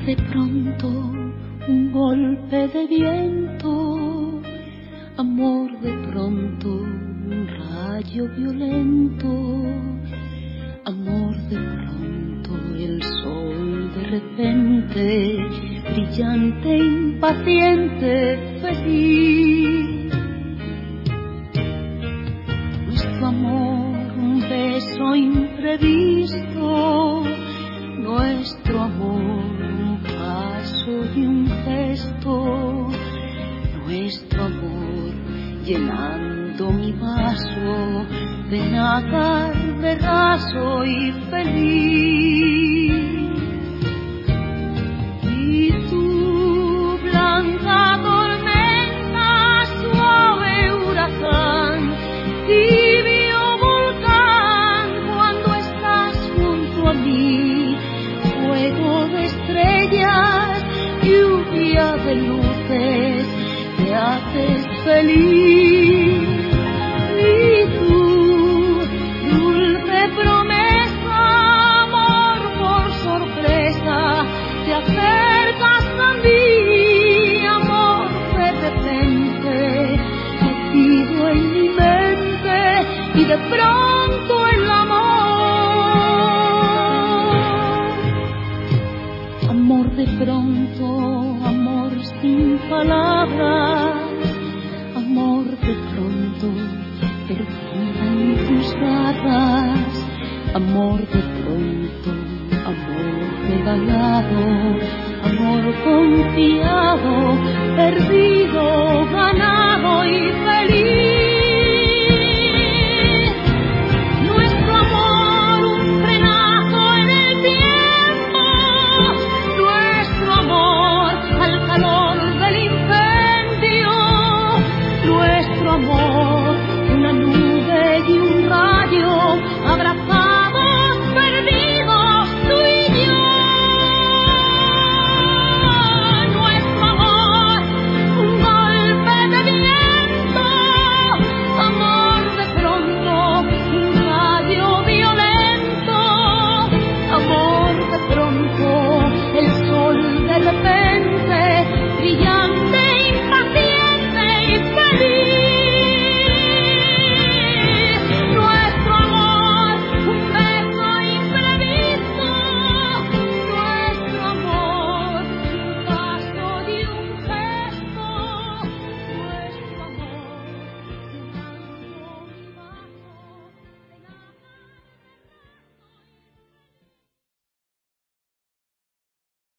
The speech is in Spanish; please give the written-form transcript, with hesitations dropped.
de pronto, un golpe de viento, amor de pronto, un rayo violento, amor de pronto, el sol de repente, brillante, impaciente, feliz. Nuestro amor, un beso imprevisto, nuestro amor, un paso y un gesto, nuestro amor llenando mi vaso de nácar, de raso y feliz. Y tú, blanca tormenta, suave huracán, tibio volcán, cuando estás junto a mí, fuego de estrellas, lluvia de luces, te haces feliz. Y tú, dulce promesa, amor por sorpresa, te acercas a mí, amor de repente, metido en mi mente, y de pronto el amor de pronto, amor sin palabras, amor de pronto, perdida en tus garras, amor de pronto, amor regalado, amor confiado, perdido, ganado y feliz. Nuestro amor, un frenazo en el tiempo, nuestro amor al calor del incendio, nuestro amor una nube y un